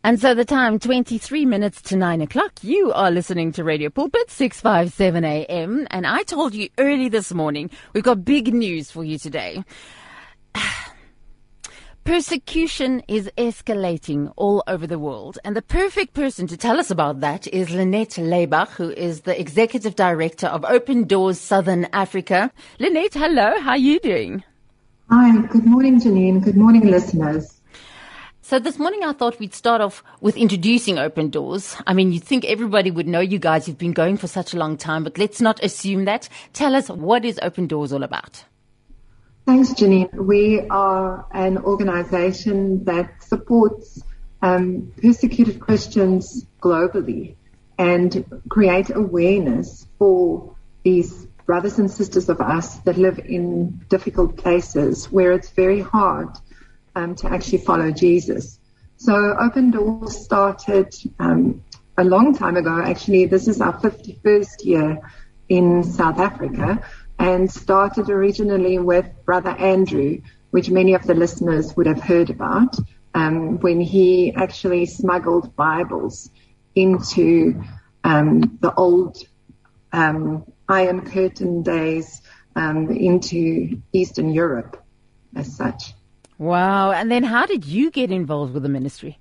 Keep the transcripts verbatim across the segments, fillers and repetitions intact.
And so the time, twenty-three minutes to nine o'clock. You are listening to Radio Pulpit, six fifty-seven A M. And I told you early this morning, we've got big news for you today. Persecution is escalating all over the world. And the perfect person to tell us about that is Lynette Leybach, who is the Executive Director of Open Doors Southern Africa. Lynette, hello. How are you doing? Hi. Good morning, Janine. Good morning, listeners. So this morning I thought we'd start off with introducing Open Doors. I mean, you'd think everybody would know you guys. You've been going for such a long time, but let's not assume that. Tell us, what is Open Doors all about? Thanks, Janine. We are an organization that supports um, persecuted Christians globally and create awareness for these brothers and sisters of us that live in difficult places where it's very hard Um, to actually follow Jesus. So Open Doors started um, a long time ago. Actually, this is our fifty-first year in South Africa, and started originally with Brother Andrew, which many of the listeners would have heard about, um, when he actually smuggled Bibles into um, the old um, Iron Curtain days, um, into Eastern Europe as such. Wow. And then how did you get involved with the ministry?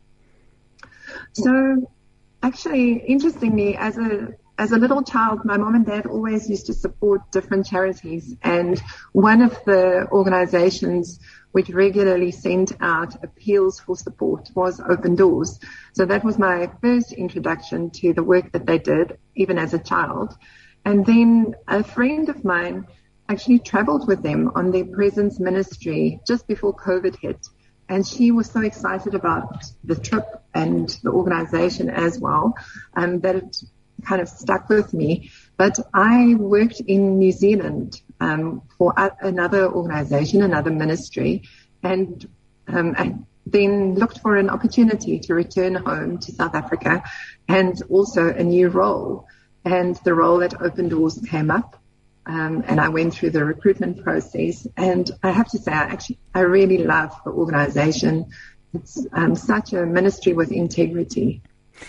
So actually, interestingly, as a as a little child, my mom and dad always used to support different charities. And one of the organizations which regularly sent out appeals for support was Open Doors. So that was my first introduction to the work that they did, even as a child. And then a friend of mine actually traveled with them on their presence ministry just before COVID hit. And she was so excited about the trip and the organization as well, um, that it kind of stuck with me. But I worked in New Zealand um, for a, another organization, another ministry, and um, I then looked for an opportunity to return home to South Africa and also a new role. And the role at Open Doors came up. Um, and I went through the recruitment process, and I have to say, I actually, I really love the organization. It's um, such a ministry with integrity.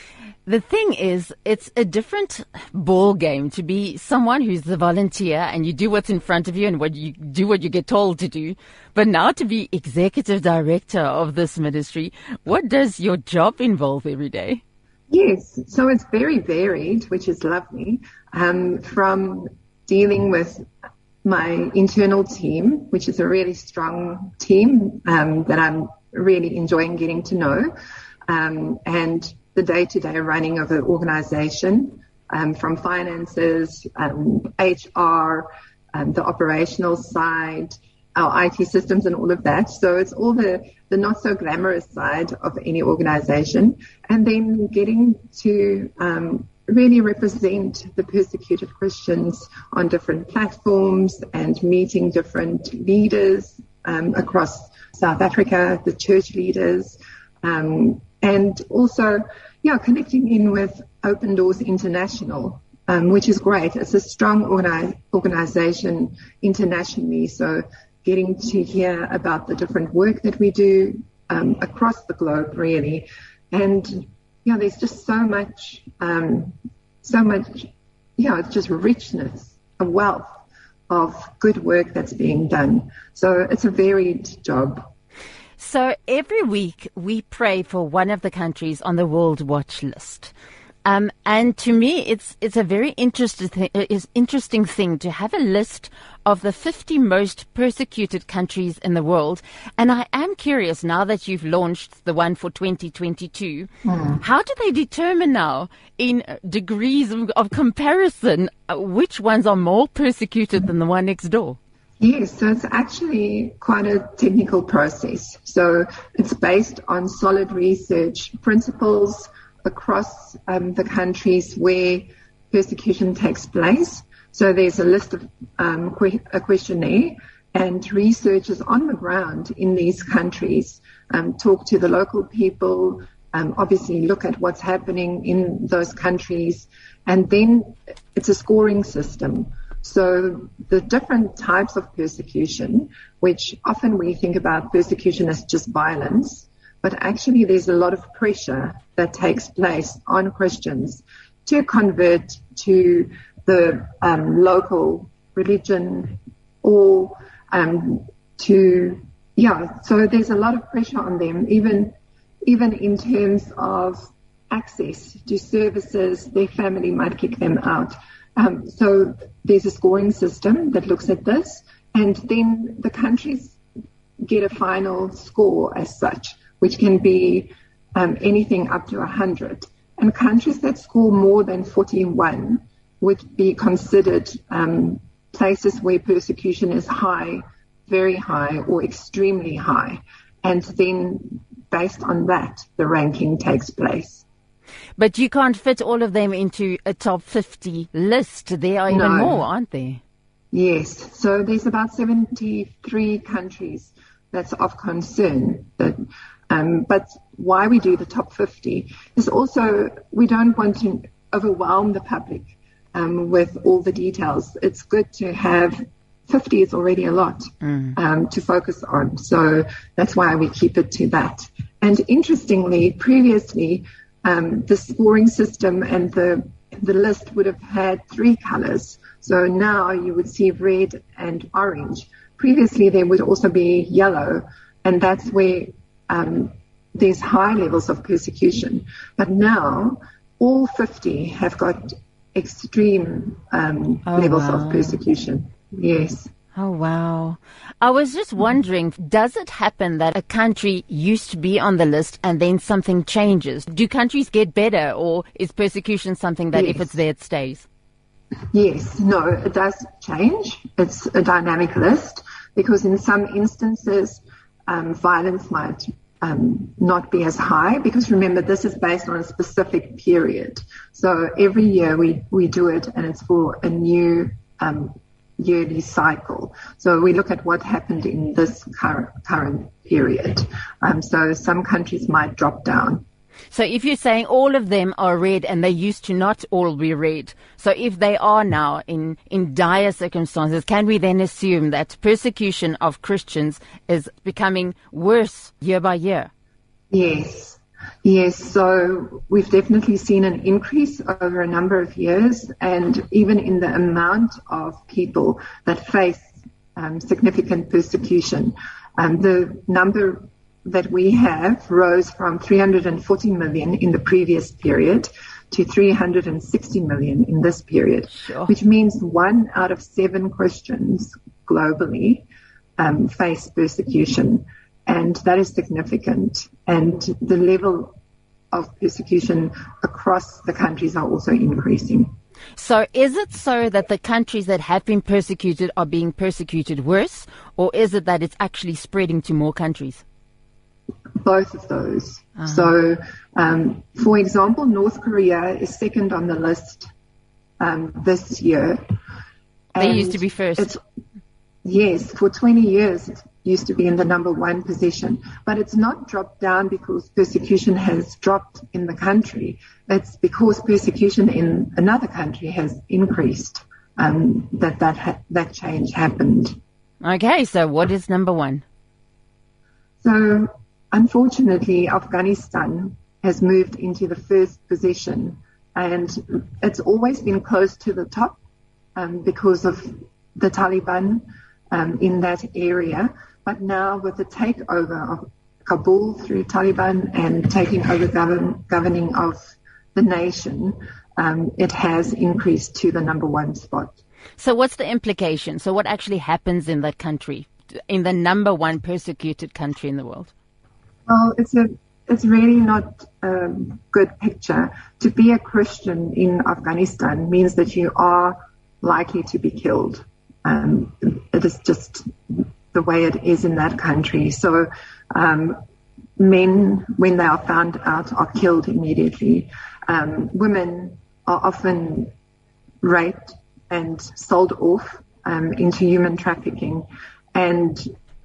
The thing is, it's a different ball game to be someone who's the volunteer and you do what's in front of you and what you do what you get told to do. But now to be executive director of this ministry, what does your job involve every day? Yes, so it's very varied, which is lovely. Um, from dealing with my internal team, which is a really strong team um, that I'm really enjoying getting to know, um, and the day-to-day running of the organization, um, from finances, um, H R, um, the operational side, our I T systems and all of that. So it's all the, the not so glamorous side of any organization, and then getting to um, really represent the persecuted Christians on different platforms and meeting different leaders um, across South Africa, the church leaders, um, and also, yeah, connecting in with Open Doors International, um, which is great. It's a strong organi- organization internationally, so getting to hear about the different work that we do um, across the globe, really. And yeah, there's just so much, um, so much, yeah, it's just richness, a wealth of good work that's being done. So it's a varied job. So every week we pray for one of the countries on the World Watch list. Um, and to me, it's it's a very interesting th- is interesting thing to have a list of the fifty most persecuted countries in the world. And I am curious, now that you've launched the one for twenty twenty-two, mm. how do they determine now, in degrees of, of comparison, uh, which ones are more persecuted than the one next door? Yes, so it's actually quite a technical process. So it's based on solid research principles across um, the countries where persecution takes place. So there's a list of um, que- a questionnaire, and researchers on the ground in these countries um, talk to the local people, um, obviously look at what's happening in those countries, and then it's a scoring system. So the different types of persecution, which often we think about persecution as just violence, but actually there's a lot of pressure that takes place on Christians to convert to the um, local religion or um, to, yeah, so there's a lot of pressure on them, even even in terms of access to services. Their family might kick them out. Um, so there's a scoring system that looks at this, and then the countries get a final score as such, which can be um, anything up to one hundred. And countries that score more than forty-one would be considered um, places where persecution is high, very high, or extremely high. And then based on that, the ranking takes place. But you can't fit all of them into a top fifty list. There are even No. more, aren't there? Yes. So there's about seventy-three countries that's of concern. That, um, but why we do the top fifty is also we don't want to overwhelm the public um, with all the details. It's good to have fifty is already a lot mm. um, to focus on. So that's why we keep it to that. And interestingly, previously, um, the scoring system and the the list would have had three colors. So now you would see red and orange. Previously, there would also be yellow, and that's where um, there's high levels of persecution. But now all fifty have got extreme um, oh, levels wow. of persecution. Yes. Oh, wow. I was just wondering, does it happen that a country used to be on the list and then something changes? Do countries get better, or is persecution something that yes. if it's there, it stays? Yes. No, it does change. It's a dynamic list because in some instances, um, violence might um, not be as high because remember, this is based on a specific period. So every year we, we do it and it's for a new um yearly cycle. So we look at what happened in this current, current period. Um, so some countries might drop down. So if you're saying all of them are red and they used to not all be red, so if they are now in, in dire circumstances, can we then assume that persecution of Christians is becoming worse year by year? Yes. Yes, so we've definitely seen an increase over a number of years, and even in the amount of people that face um, significant persecution. Um, the number that we have rose from three hundred forty million in the previous period to three hundred sixty million in this period, sure. which means one out of seven Christians globally um, face persecution. And that is significant. And the level of persecution across the countries are also increasing. So is it so that the countries that have been persecuted are being persecuted worse, or is it that it's actually spreading to more countries? Both of those. Uh-huh. So, um, for example, North Korea is second on the list um, this year. They used to be first. It's, yes, for twenty years it used to be in the number one position. But it's not dropped down because persecution has dropped in the country. It's because persecution in another country has increased, um, that that, ha- that change happened. Okay, so what is number one? So, unfortunately, Afghanistan has moved into the first position, and it's always been close to the top um, because of the Taliban um, in that area. But now with the takeover of Kabul through Taliban and taking over govern- governing of the nation, um, it has increased to the number one spot. So what's the implication? So what actually happens in that country, in the number one persecuted country in the world? Well, it's a it's really not a good picture. To be a Christian in Afghanistan means that you are likely to be killed. Um, it is just the way it is in that country. So um, men, when they are found out, are killed immediately. Um, women are often raped and sold off um, into human trafficking. And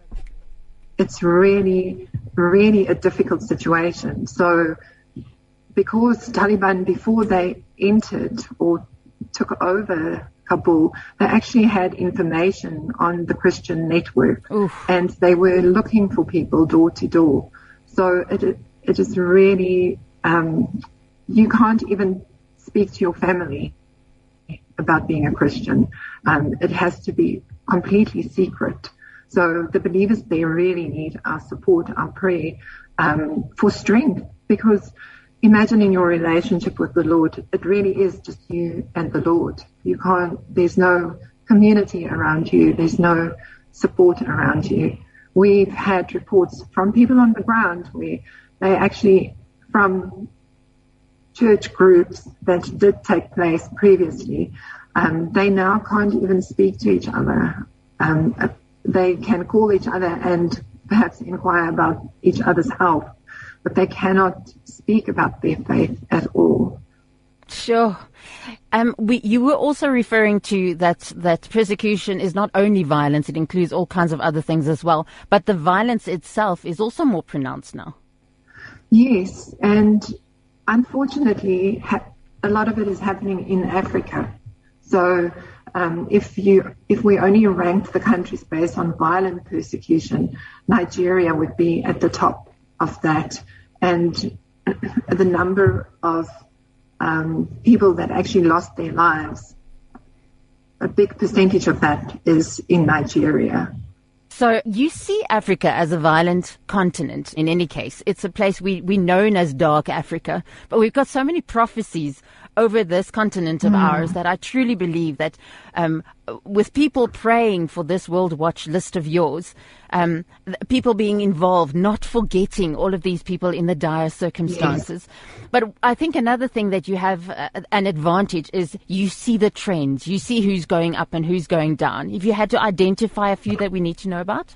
it's really, really a difficult situation. So because Taliban, before they entered or took over Kabul, they actually had information on the Christian network. Oof. And they were looking for people door to door. So it it is really, um, you can't even speak to your family about being a Christian. Um, it has to be completely secret. So the believers, they really need our support, our prayer, um, for strength, because imagine in your relationship with the Lord, it really is just you and the Lord. You can't, there's no community around you. There's no support around you. We've had reports from people on the ground where they actually, from church groups that did take place previously, um, they now can't even speak to each other. Um, they can call each other and perhaps inquire about each other's health, but they cannot speak about their faith at all. Sure. Um, we, you were also referring to that that persecution is not only violence, it includes all kinds of other things as well, but the violence itself is also more pronounced now. Yes, and unfortunately, ha- a lot of it is happening in Africa. So um, if you if we only ranked the countries based on violent persecution, Nigeria would be at the top of that. And the number of um, people that actually lost their lives, a big percentage of that is in Nigeria. So you see Africa as a violent continent in any case. It's a place we, we known as Dark Africa, but we've got so many prophecies over this continent of mm. ours that I truly believe that um, with people praying for this World Watch list of yours, um, people being involved, not forgetting all of these people in the dire circumstances. Yes. But I think another thing that you have uh, an advantage is you see the trends. You see who's going up and who's going down. If you had to identify a few that we need to know about?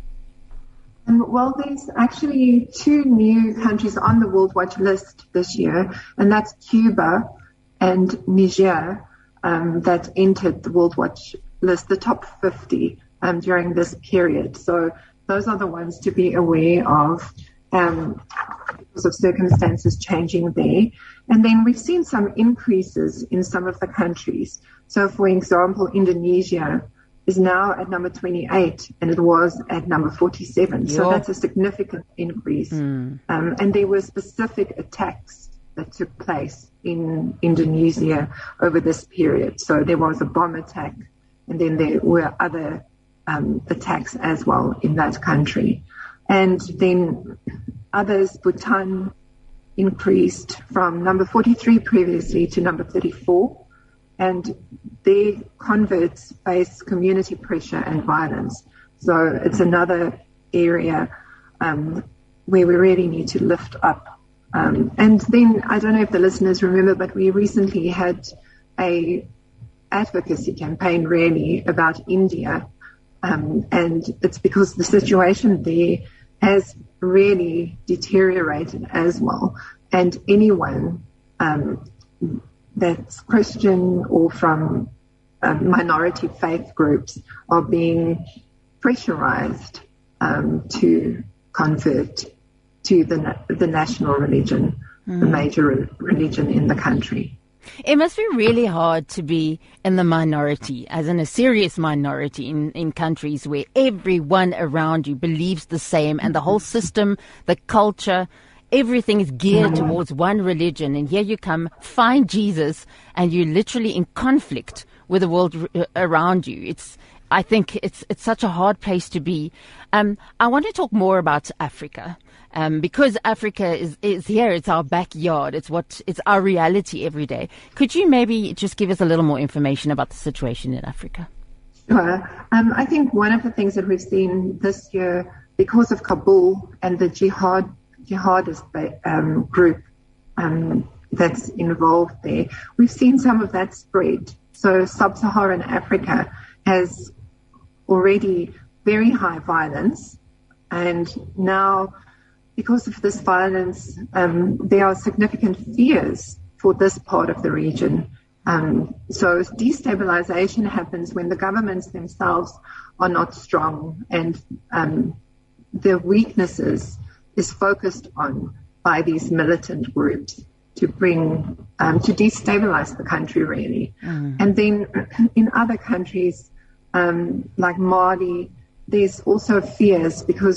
Um, well, there's actually two new countries on the World Watch list this year, and that's Cuba and Niger, um, that entered the World Watch list, the top fifty, um, during this period. So those are the ones to be aware of, um, because of circumstances changing there. And then we've seen some increases in some of the countries. So, for example, Indonesia is now at number twenty-eight, and it was at number forty-seven. Yo. So that's a significant increase. Mm. Um, and there were specific attacks that took place in Indonesia over this period. So there was a bomb attack, and then there were other um, attacks as well in that country. And then others, Bhutan increased from number forty-three previously to number thirty-four. And their converts face community pressure and violence. So it's another area um, where we really need to lift up. Um, and then, I don't know if the listeners remember, but we recently had a advocacy campaign really about India. Um, and it's because the situation there has really deteriorated as well. And anyone um, that's Christian or from um, minority faith groups are being pressurized um, to convert to the the national religion, mm. the major re- religion in the country. It must be really hard to be in the minority, as in a serious minority in, in countries where everyone around you believes the same and the whole system, the culture, everything is geared towards one religion, and here you come, find Jesus, and you're literally in conflict with the world r- around you. It's, I think it's it's such a hard place to be. Um, I want to talk more about Africa, um, because Africa is, is here. It's our backyard. It's what it's our reality every day. Could you maybe just give us a little more information about the situation in Africa? Sure. Um, I think one of the things that we've seen this year, because of Kabul and the jihad jihadist um, group um, that's involved there, we've seen some of that spread. So sub-Saharan Africa has already very high violence, and now because of this violence, um, there are significant fears for this part of the region. Um, so destabilization happens when the governments themselves are not strong, and um, the weaknesses is focused on by these militant groups to bring, um, to destabilize the country really. Mm. And then in other countries, um, like Mali, there's also fears because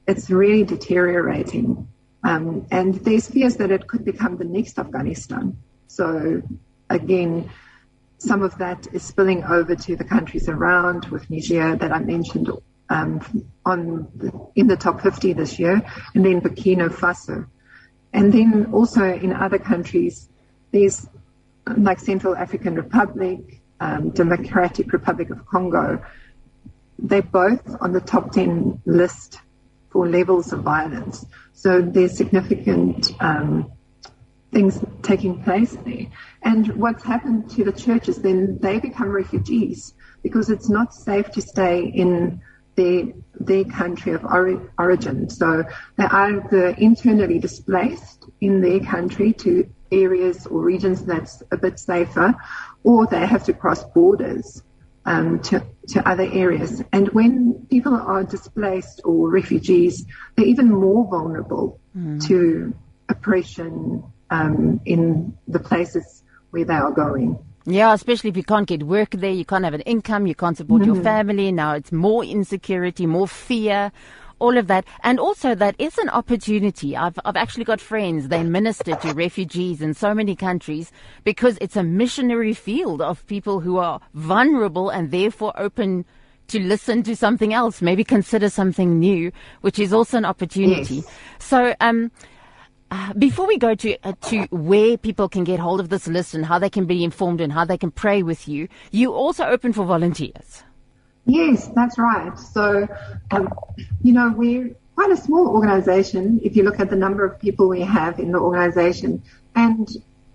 it's really deteriorating. Um, and there's fears that it could become the next Afghanistan. So again, some of that is spilling over to the countries around, with Niger that I mentioned um, on the, in the top fifty this year, and then Burkina Faso. And then also in other countries, there's like Central African Republic, um, Democratic Republic of Congo. They're both on the top ten list for levels of violence. So there's significant um, things taking place there. And what's happened to the churches, then they become refugees because it's not safe to stay in their, their country of ori- origin. So they're either internally displaced in their country to areas or regions that's a bit safer, or they have to cross borders um, to, to other areas. And when people are displaced or refugees, they're even more vulnerable mm. to oppression um, in the places where they are going. Yeah, especially if you can't get work there, you can't have an income, you can't support mm. your family. Now it's more insecurity, more fear, all of that. And also that is an opportunity. I've, I've actually got friends, they minister to refugees in so many countries because it's a missionary field of people who are vulnerable and therefore open to listen to something else, maybe consider something new, which is also an opportunity. Yes. So, um, Uh, before we go to uh, to where people can get hold of this list and how they can be informed and how they can pray with you, you also open for volunteers. Yes, that's right. So, um, you know, we're quite a small organization if you look at the number of people we have in the organization. And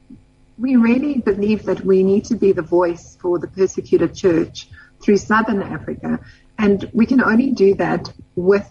we really believe that we need to be the voice for the persecuted church through Southern Africa. And we can only do that with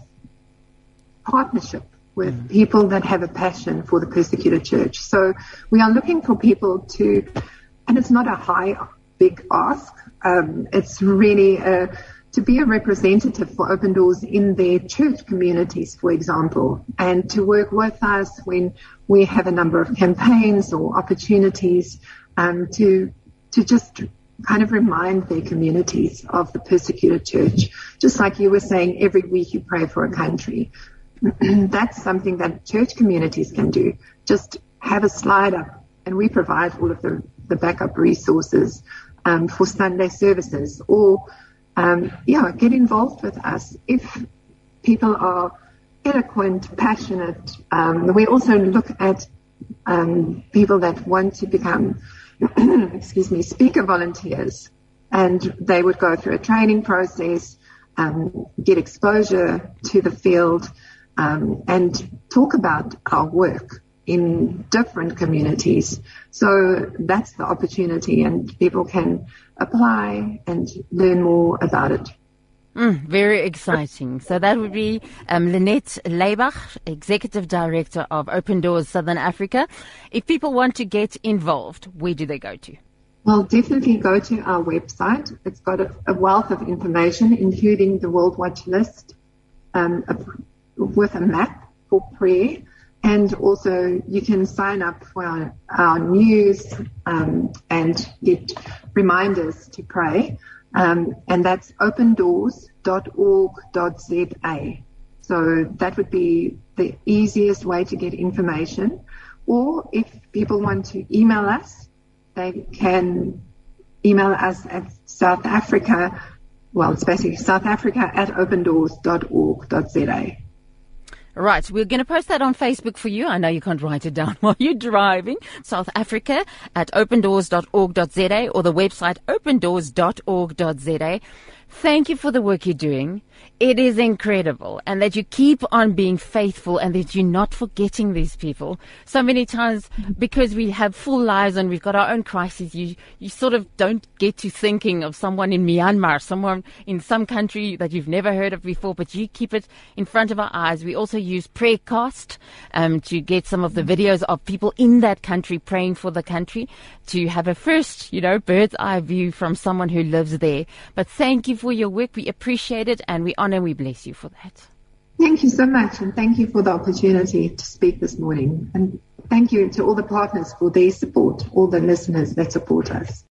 partnership with mm. people that have a passion for the persecuted church. So we are looking for people to, and it's not a high, big ask. Um, it's really a, to be a representative for Open Doors in their church communities, for example, and to work with us when we have a number of campaigns or opportunities um, to to just kind of remind their communities of the persecuted church. Just like you were saying, every week you pray for a country. That's something that church communities can do. Just have a slide up, and we provide all of the, the backup resources um, for Sunday services. Or, um, yeah, get involved with us. If people are eloquent, passionate, um, we also look at um, people that want to become, excuse me, speaker volunteers, and they would go through a training process, um, get exposure to the field, Um, and talk about our work in different communities. So that's the opportunity, and people can apply and learn more about it. Mm, very exciting. So that would be um, Lynette Leibach, Executive Director of Open Doors Southern Africa. If people want to get involved, where do they go to? Well, definitely go to our website. It's got a, a wealth of information, including the World Watch List, um, a, with a map for prayer, and also you can sign up for our, our news um, and get reminders to pray, um, and that's open doors dot org dot z a. So that would be the easiest way to get information. Or if people want to email us, they can email us at South Africa, well, it's basically South Africa at open doors dot org dot z a. Right, we're going to post that on Facebook for you. I know you can't write it down while you're driving. South Africa at open doors dot org dot z a or the website open doors dot org dot z a. Thank you for the work you're doing. It is incredible, and that you keep on being faithful and that you're not forgetting these people. So many times, because we have full lives and we've got our own crises, you, you sort of don't get to thinking of someone in Myanmar, someone in some country that you've never heard of before, but you keep it in front of our eyes. We also use Prayercast um, to get some of the videos of people in that country praying for the country, to have a first, you know, bird's eye view from someone who lives there. But thank you for your work. We appreciate it, and we honor and we bless you for that. Thank you so much, and thank you for the opportunity to speak this morning. And thank you to all the partners for their support, all the listeners that support us.